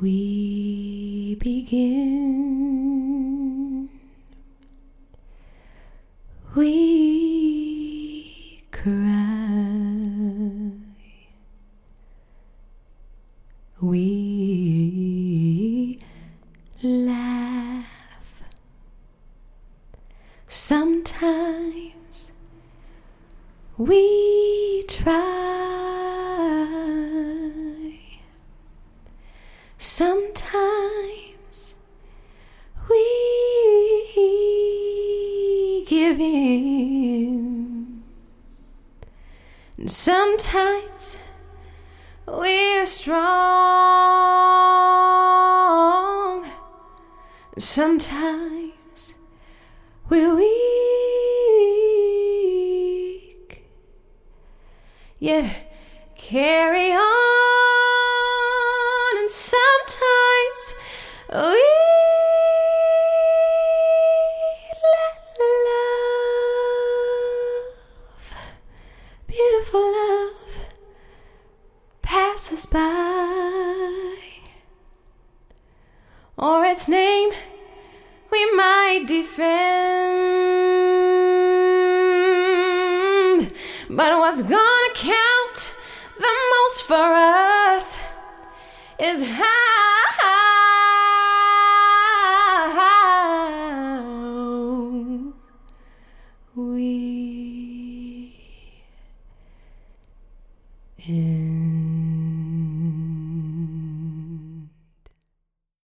we begin. We cry, we laugh. Sometimes we try, sometimes we give in, and sometimes we're strong, sometimes we're weak, yet carry on, and sometimes we let love, beautiful love, pass us by, or its name we might defend. But what's gonna count the most for us is how we end.